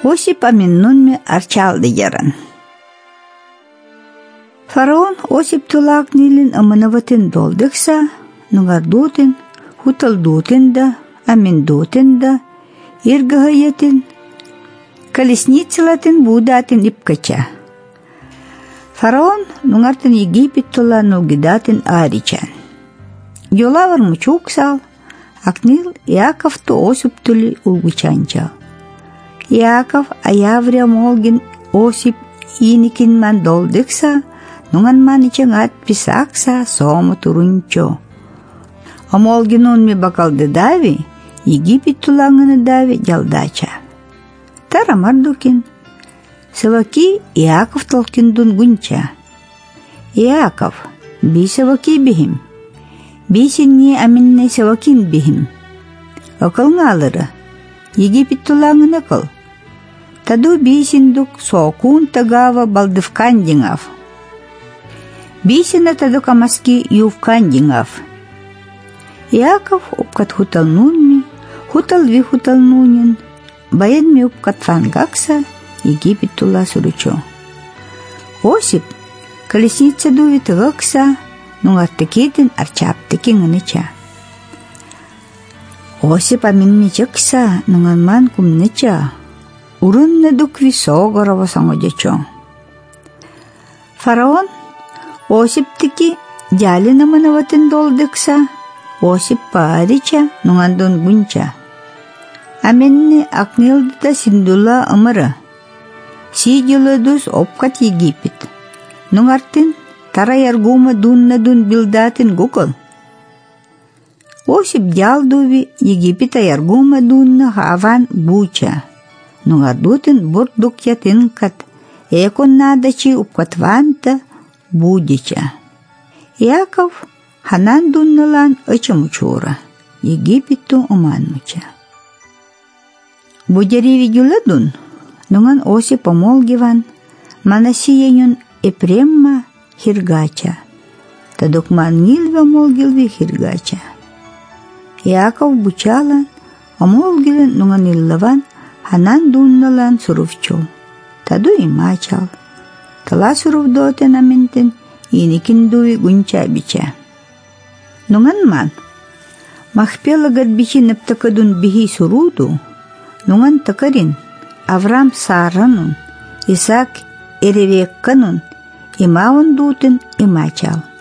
Осип аминнунми арчалды яран. Фараон Осип тулак нилин аманаватын долдыкса, нугардутын, хуталдутын да, аминдутын да, иргахаятын, колесницалатын будатын ипкача. Фараон нугартын Египет тула нугидатын аричан. Йолавар мучуксал, акнил Иаков то Осип тули улгучанчал. Иаков аявря молгин Осип иникин ман долдыкса, нуган ман ичангат писакса сому турунчо. Амолгин он ми бакалды дави, Египет тулаңыны дави жалдача. Тара мардукин. Саваки Иаков толкиндун гунча. Иаков, би саваки бихим. Бисинни аминне савакин бихим. Акылңалыры, Египет тулаңыны кыл. Таду бисиндук соокун тагава балдывкан деңав. Бисина таду камаски ювкан деңав. Иаков упкат хуталнунни, хуталви хуталнунин, баянми упкат фангакса, Египет тула суручо. Осип колесница дуви тыгакса, нугартыкидин арчаптыкин ыныча. Осип аминни чыкса, нуганман кумныча, урынны дукви соогорова саңодячо. Фараон Осиптыки жали наманаватын долдыкса, Осип парича, нугандун гунча. Аменни акнилды да синдула ымыры. Сидюлыдус опкат Египет. Нугартын тара яргума дунна-дун билдатын гукыл. Осип жалдуви Египета яргума дунна хаван буча. Нугардутын бурдук ятынкат. Экон надачи упкатванта будича. Иаков ханан дунналан ычымучура. Египетту уманмуча. Будяреви гюладун, нуган Осип омолгиван, манасиянюн Епремма хиргача. Тадукман нилви омолгилви хиргача. Иаков бучалан, омолгилен нуган иллаван, ханан дунналан сурувчу. Таду имачал. Тала сурувдотен аминтен, иникин дуи гунча бича. Нуган ман, махпелагат бичи нептакадун бихи суруду, нуган такарин, Авраам Саранун, Исаак Эревекканун, имаун дутын имачал.